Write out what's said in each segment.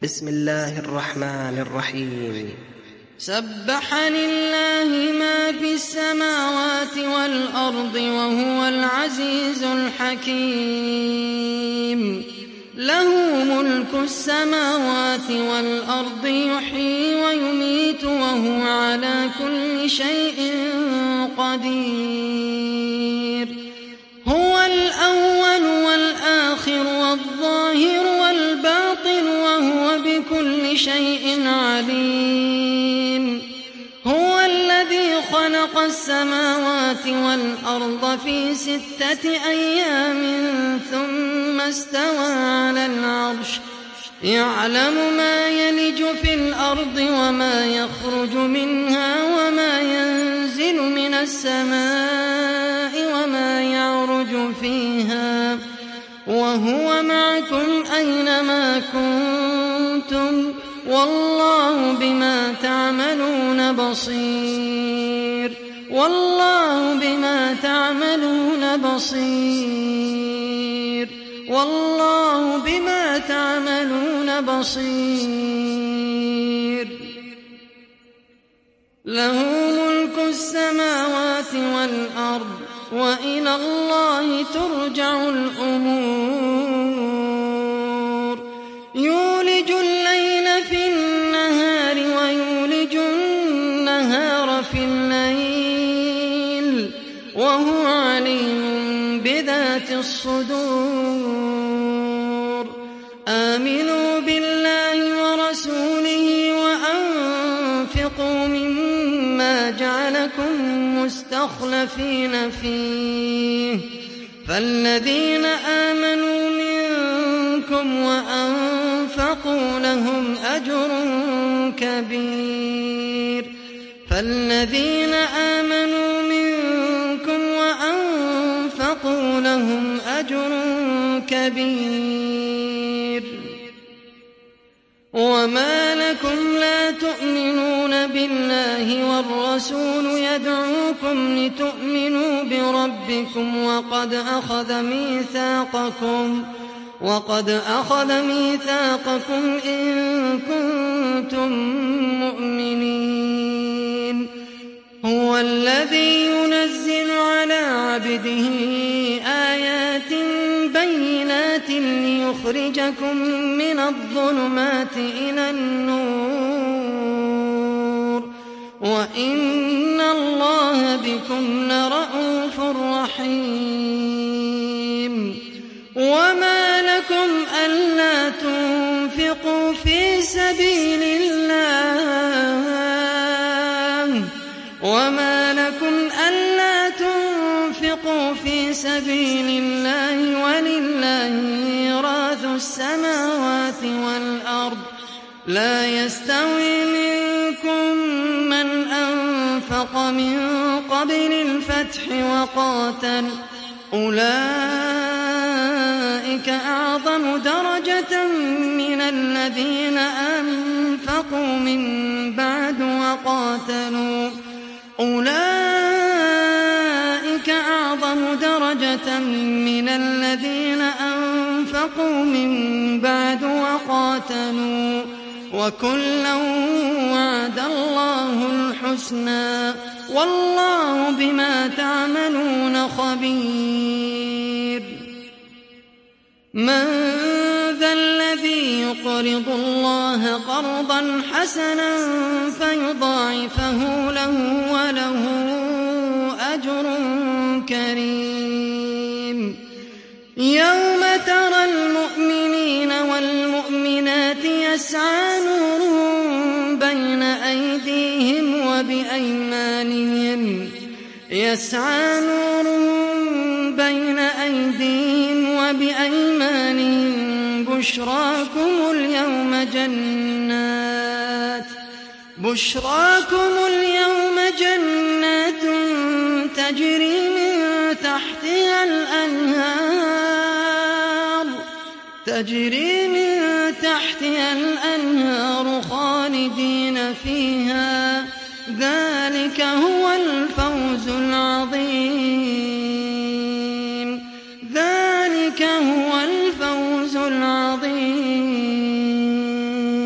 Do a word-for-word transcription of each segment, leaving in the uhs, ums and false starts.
بسم الله الرحمن الرحيم. سبح لله ما في السماوات والأرض وهو العزيز الحكيم. له ملك السماوات والأرض يحيي ويميت وهو على كل شيء قدير. هو الأول والآخر والظاهر والباطن وهو بكل شيء عليم. هو الذي خلق السماوات والأرض في ستة أيام ثم استوى على العرش يعلم ما يلج في الأرض وما يخرج منها وما ينزل من السماء وما يعرج فيها وهو معكم أينما كنتم والله بما تعملون بصير. والله بما تعملون بصير. والله بما تعملون بصير. له ملك السماوات والأرض وإلى الله ترجع الأمور. يولج الليل في النهار ويولج النهار في الليل وهو عليم بذات الصدور. آمنوا بالله ورسوله وأنفقوا مما جعلكم مستخلفين فيه فالذين آمنوا منكم وأنفقوا لهم أجر كبير. فالذين آمنوا منكم وأنفقوا لهم أجر كبير. وما لكم لا تؤمنون بالله والرسول يدعوكم لتؤمنوا بربكم وقد أخذ ميثاقكم وقد أخذ ميثاقكم إن كنتم مؤمنين. هو الذي ينزل على عبده آيات بينات ليخرجكم من الظلمات إلى النور وإن الله بكم لرءوف رحيم. وما لكم ألا تنفقوا في سبيل الله وما لكم ألا تنفقوا في سبيل الله ولله ميراث السماوات والأرض. لا يستوي منكم من أنفق من قبل الفتح وقاتل أولئك أعظم درجة من الذين أنفقوا من بعد وقاتلوا أولئك أعظم درجة من الذين أنفقوا من بعد وقاتلوا وكلا وعد الله الحسنى والله بما تعملون خبير. من ذا الذي يقرض الله قرضا حسنا فيضاعفه له وله أجر كريم. يوم ترى المؤمنين والمؤمنات يسعى نورهم بين أيديهم وبأيمانهم يسعى نورهم بين أيديهم وبأيمانهم بشراكم اليوم جنات بشراكم اليوم جنات تجري من تحتها الأنهار تجري من تحتها الأنهار خالدين فيها ذلك هو الفوز العظيم. ذلك هو الفوز العظيم.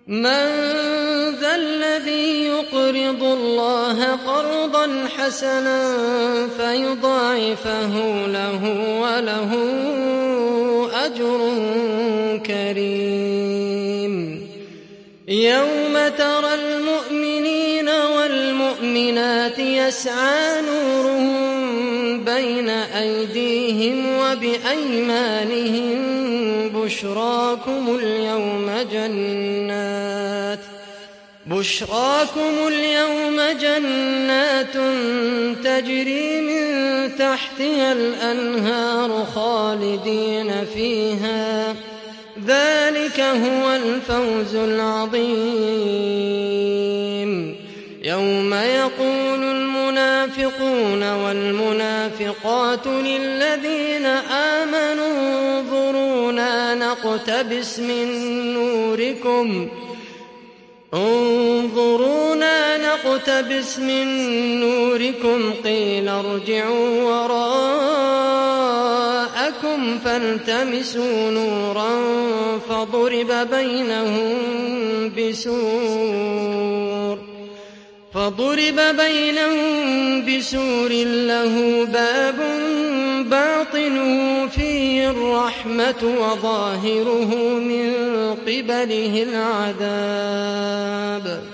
من ذا الذي يقرض الله قرضا حسنا فيضاعفه له وله أجر كريم يوم ترى المؤمنين والمؤمنات يسعى نورهم بين أيديهم وبأيمانهم بشراكم اليوم جنات بشراكم اليوم جنات تجري من تحتها الأنهار خالدين فيها ذلك هو الفوز العظيم يوم يقول المنافقون والمنافقات للذين آمنوا انظرونا نقتبس من نوركم انظرونا نقتبس من نوركم قيل ارجعوا وراءكم فالتمسوا نورا فضرب بينهم بسور فضرب بينهم بسور له باب باطنه فيه الرحمة وظاهره من قبله العذاب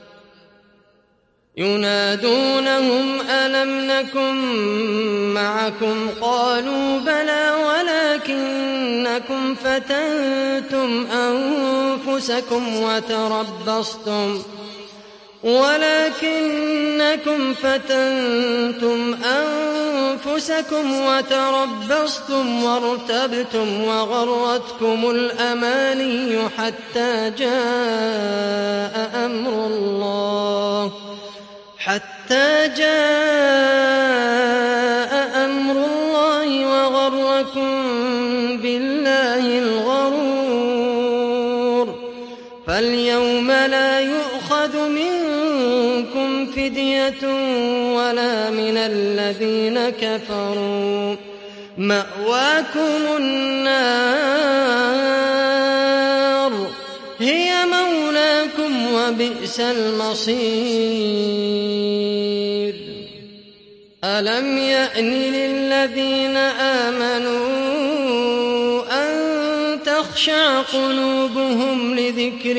ينادونهم ألم نكن معكم قالوا بلى ولكنكم فتنتم أنفسكم وتربصتم ولكنكم فتنتم أنفسكم وتربصتم وارتبتم وغرتكم الأماني حتى جاء أمر الله حتى جاء أمر الله وغركم بالله الغرور فاليوم لا يؤخذ منكم فدية ولا من الذين كفروا مأواكم النار هي مولاكم وبئس المصير ألم يأن للذين آمنوا أن تخشع قلوبهم لذكر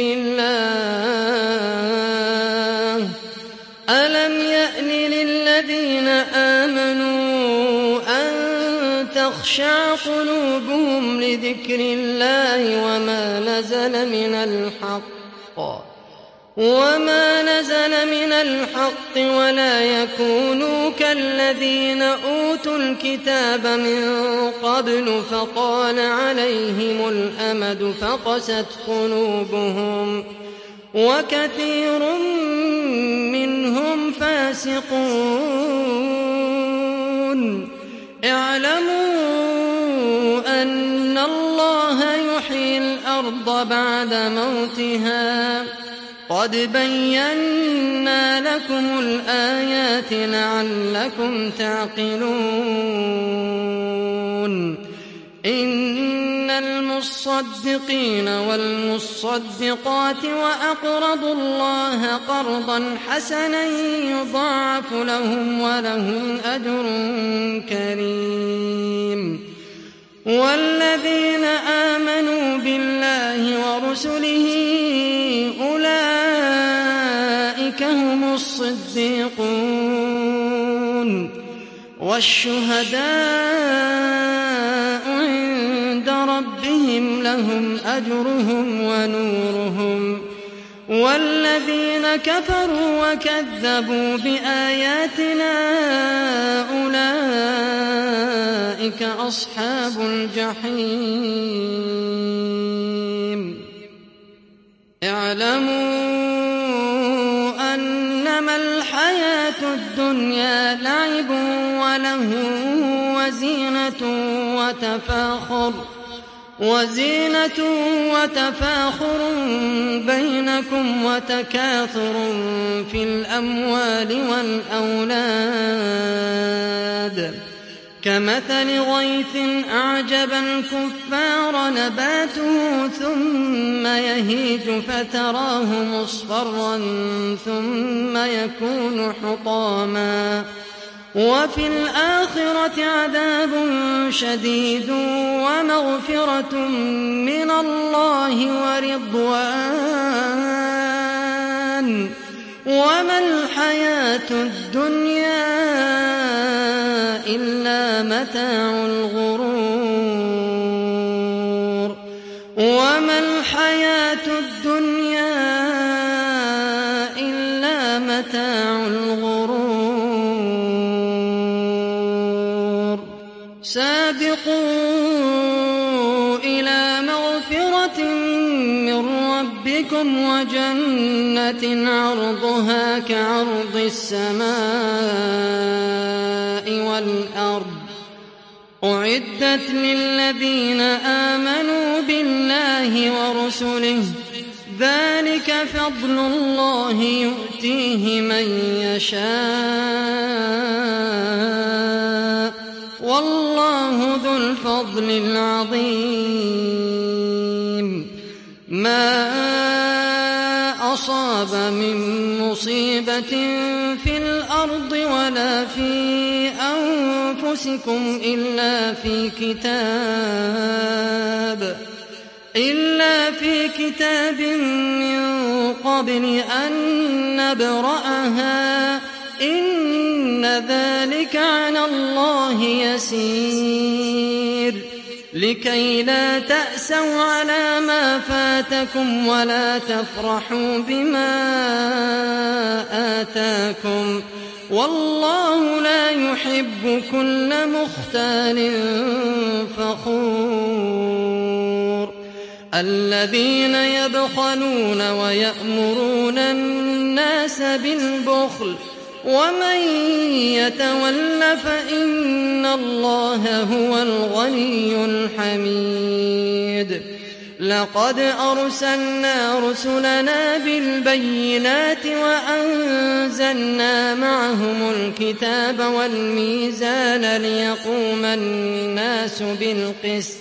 الله ألم يأن للذين آمنوا أن تخشع قلوبهم لذكر الله وما نزل من الحق وما نزل من الحق ولا يكونوا كالذين أوتوا الكتاب من قبل فطال عليهم الأمد فقست قلوبهم وكثير منهم فاسقون اعلموا أن الله يحيي الأرض بعد موتها قد بينا لكم الآيات لعلكم تعقلون إن المصدقين والمصدقات وأقرضوا الله قرضا حسنا يضاعف لهم ولهم أجر كريم والذين آمنوا بالله ورسله أولئك هم الصديقون والشهداء عند ربهم لهم أجرهم ونورهم والذين كفروا وكذبوا بآياتنا أولئك أصحاب الجحيم اعلموا أنما الحياة الدنيا لعب وله وزينة وتفاخر وزينة وتفاخر بينكم وتكاثر في الأموال والأولاد كمثل غيث أعجب الكفار نباته ثم يهيج فتراه مصفرا ثم يكون حطاما وفي الآخرة عذاب شديد ومغفرة من الله ورضوان وما الحياة الدنيا إلا متاع الغرور وما الحياة الدنيا إلا متاع الغرور سابقوا إلى مغفرة من ربكم وجنة عرضها كعرض السماء والأرض أعدت للذين آمنوا بالله ورسله ذلك فضل الله يؤتيه من يشاء والله ذو الفضل العظيم ما أصاب من مصيبة في الأرض ولا في أنفسكم إلا في كتاب إلا في كتاب من قبل أن نبرأها إن ذلك على الله يسير لكي لا تأسوا على ما فاتكم ولا تفرحوا بما آتاكم والله لا يحب كل مختال فخور الذين يبخلون ويأمرون الناس بالبخل ومن يتول فإن الله هو الغني الحميد لقد أرسلنا رسلنا بالبينات وأنزلنا معهم الكتاب والميزان ليقوم الناس بالقسط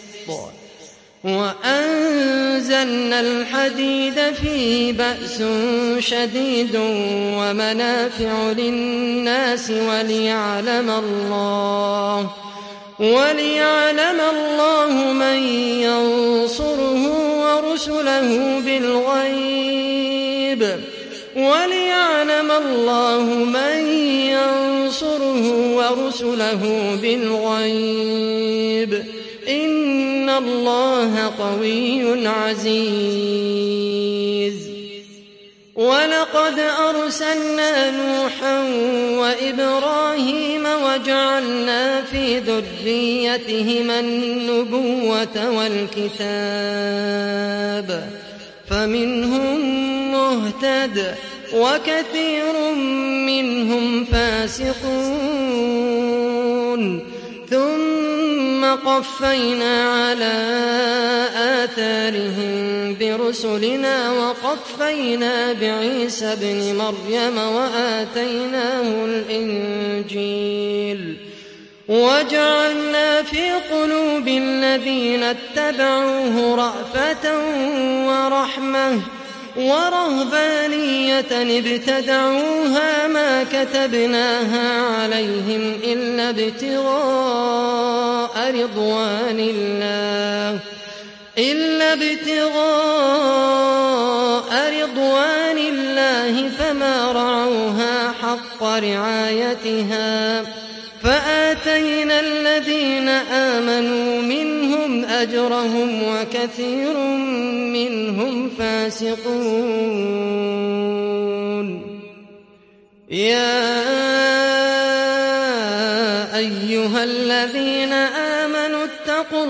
وأنزلنا الحديد فيه بأس شديد ومنافع للناس وليعلم الله وليعلم الله من ينصره ورسله بالغيب وليعلم الله من ينصره ورسله بالغيب إن الله قوي عزيز ولقد أرسلنا نوحا وإبراهيم وجعلنا في ذريتهما النبوة والكتاب فمنهم مهتد وكثير منهم فاسقون ثم قفينا على آثارهم برسلنا وقفينا بعيسى ابن مريم وآتيناه الإنجيل وجعلنا في قلوب الذين اتبعوه رأفة ورحمة ورهبانية ابتدعوها ما كتبناها عليهم إلا ابتغاء رضوان الله إلا ابتغاء رضوان الله فما رعوها حق رعايتها فآتينا الذين آمنوا منهم أجرهم وكثير منهم فاسقون يا أيها الذين آمنوا اتقوا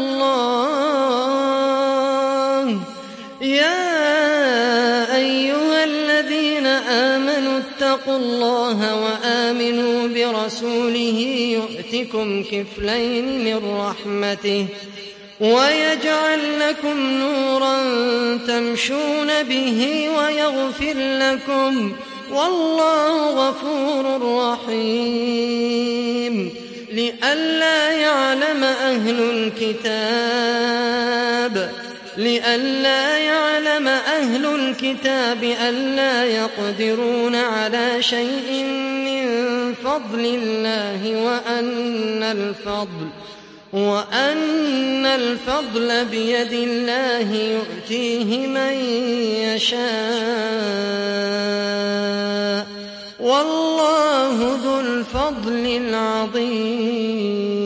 الله يا أيها الذين آمنوا اتقوا الله وآمنوا برسوله يؤتكم كفلين من رحمته ويجعل لكم نورا تمشون به ويغفر لكم والله غفور رحيم لئلا يعلم أهل الكتاب لئلا يعلم أهل الكتاب ألا يقدرون على شيء من فضل الله وأن الفضل وأن الفضل بيد الله يؤتيه من يشاء والله ذو الفضل العظيم.